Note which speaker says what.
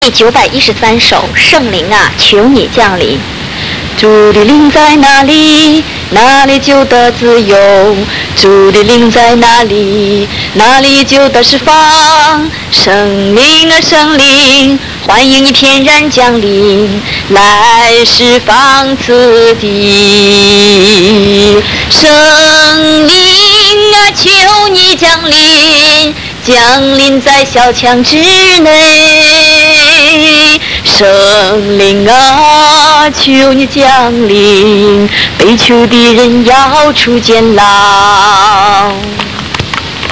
Speaker 1: 第913首《圣灵啊，求你降临》。主的灵在哪里，哪里就得自由；主的灵在哪里，哪里就得释放。圣灵啊，圣灵，欢迎你天然降临，来释放此地。圣灵啊，求你降临，降临在小墙之内。圣灵啊，求你降临，被囚的人要出监牢。